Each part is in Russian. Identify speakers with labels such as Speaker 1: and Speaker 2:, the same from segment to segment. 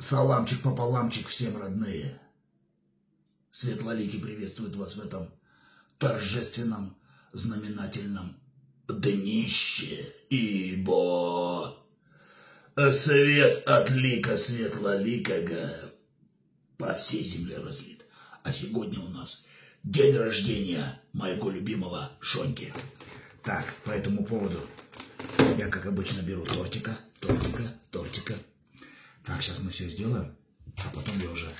Speaker 1: Саламчик пополамчик всем, родные. Светлоликий приветствует вас в этом торжественном, знаменательном днище, ибо свет от лика светлоликого по всей земле разлит. А сегодня у нас день рождения моего любимого Шоньки. Так, по этому поводу я, как обычно, беру тортика. Так, сейчас мы все сделаем, а потом я уже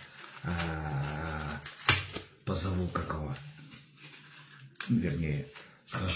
Speaker 1: позову какого. Вернее, схожу.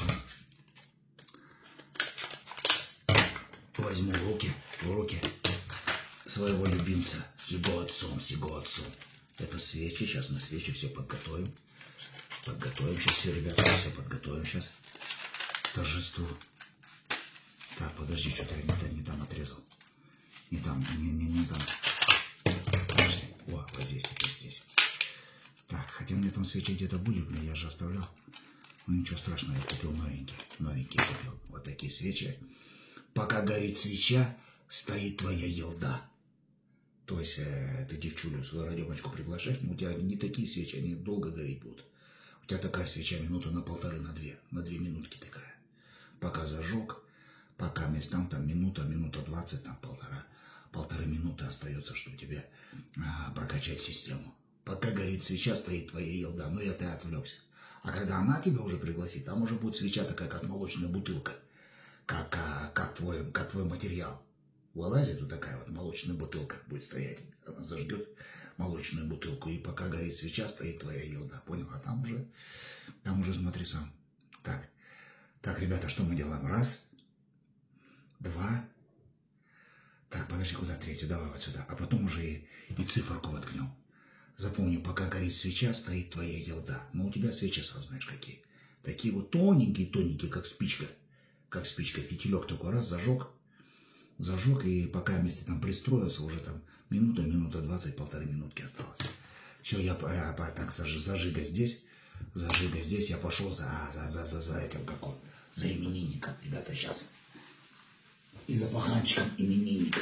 Speaker 1: Возьму в руки своего любимца с его отцом. Это свечи. Сейчас мы свечи все подготовим. Подготовим сейчас все, ребята, все подготовим сейчас к торжеству. Так, подожди, что-то я не там отрезал. Не там. Подожди. О, вот здесь, теперь здесь. Так, хотя у меня там свечи где-то были, блин, я же оставлял. Ну ничего страшного, я купил новенькие купил. Вот такие свечи. Пока горит свеча, стоит твоя елда. То есть ты девчулю свою радемочку приглашаешь, но у тебя не такие свечи, они долго гореть будут. У тебя такая свеча минута на полторы, на две минутки такая. Пока зажег, пока местам там минута 20, там полторы минуты остается, чтобы тебе прокачать систему. Пока горит свеча, стоит твоя елда, ну это отвлекся. А когда она тебя уже пригласит, там уже будет свеча такая, как молочная бутылка, как твой материал. Вылазит вот такая вот молочная бутылка будет стоять. Она зажгет молочную бутылку, и пока горит свеча, стоит твоя елда. Понял? А там уже смотри сам. Так, ребята, что мы делаем? Раз, два. Так, подожди, куда третью? Давай вот сюда. А потом уже и циферку воткнем. Запомни, пока горит свеча, стоит твоя елда. Но у тебя свечи, сам знаешь, какие. Такие вот тоненькие, как спичка. Фитилек такой раз зажег, и пока вместе там пристроился, уже там минута 20, полторы минутки осталось. Все, я так зажига здесь, я пошел за этим какой, за именинником, ребята, сейчас. И за паханчиком именинника.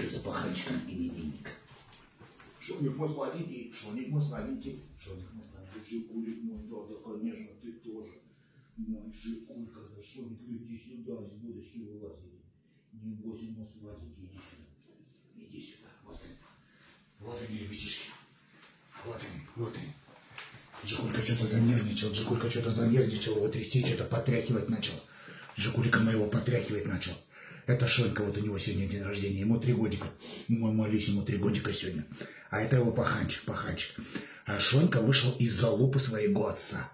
Speaker 1: Шоник мой сладенький, Жигулик мой, да, конечно, ты тоже. Мой Жигулька, да, Шоник, иди сюда, из будочки вылазили. Не бойся, мой сладенький, иди сюда. Вот они, ребятишки. Вот они. Жигулька что-то занервничал, его трясти, что-то потряхивать начал. Жигулика моего потряхивать начал. Это Шонька, вот у него сегодня день рождения, ему 3 годика. Молись, ему 3 годика сегодня. А это его паханчик. А Шонька вышел из-за лупы своего отца.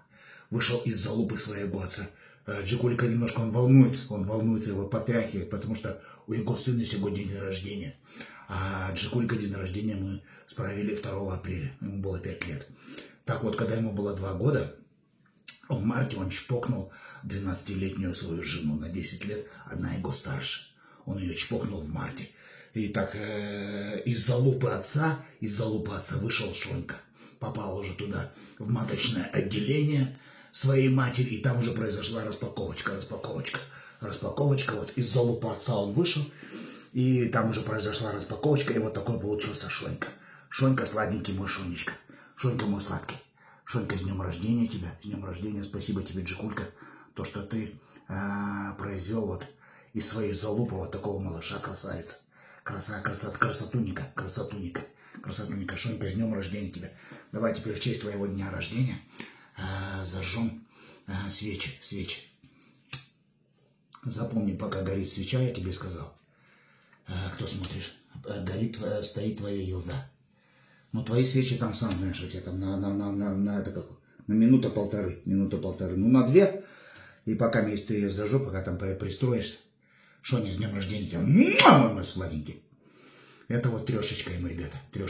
Speaker 1: Жигулика немножко, он волнуется, его потряхивает, потому что у его сына сегодня день рождения. А Жигулика день рождения мы справили 2 апреля, ему было 5 лет. Так вот, когда ему было 2 года, в марте он чпокнул 12-летнюю свою жену на 10 лет, одна его старше. Он ее чпокнул в марте. И так из-за лупы отца вышел Шонька. Попал уже туда, в маточное отделение своей матери, и там уже произошла распаковочка. Вот из-за лупы отца он вышел, и там уже произошла распаковочка, и вот такой получился Шонька. Шонька, сладенький мой Шонечка. Шонька мой сладкий. Шонька, с днем рождения тебя, с днем рождения, спасибо тебе, Джигулька, то, что ты произвел вот из своей залупы вот такого малыша, красавица, красотуника. Шонька, с днем рождения тебя. Давай теперь в честь твоего дня рождения зажжем свечи. Запомни, пока горит свеча, я тебе сказал, кто смотришь, стоит твоя елда. Ну, твои свечи там, сам знаешь, у тебя там на минута-полторы, ну, на 2, и пока если ты ее зажжешь, пока там пристроишься. Шоня, с днем рождения тебя, мой сладенький. Это вот 3 ему, ребята, 3,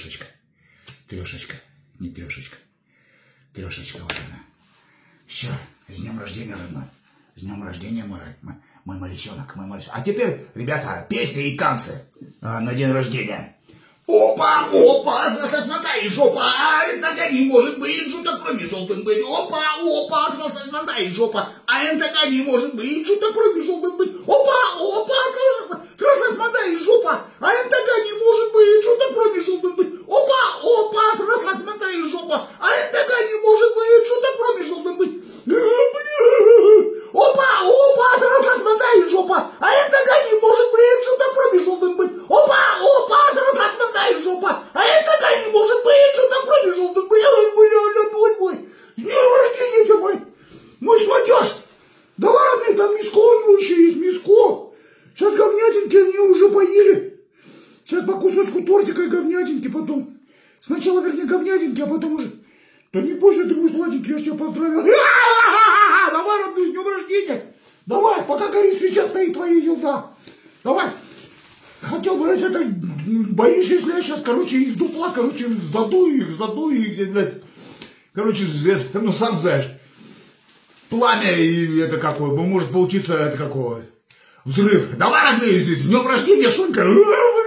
Speaker 1: не 3, вот она. Все, с днем рождения, родной, с днем рождения, мой малysенок. А теперь, ребята, песни и танцы на день рождения. Опа, смотри, жопа, а это не может быть, что-то кроме желтых быть. Опа, смотри, жопа, а это не может быть, что-то кроме желтых быть. Опа, смотри, жопа, а это не может быть, что-то кроме желтых быть. сладенькой говнятинки потом. Сначала, вернее, говнятинки, а потом уже... Да не бойся, ты мой сладенький, я ж тебя поздравил. Давай, родной, с днем рождения. Давай, пока горит свеча, стоит твоя елда. Давай. Хотел бы это, боюсь, если я сейчас, короче, из дупла, короче, задую их, блядь. Короче, ну, сам знаешь, пламя, и это какое, может получиться, это какое, взрыв. Давай, родные, с днем рождения, Шунька.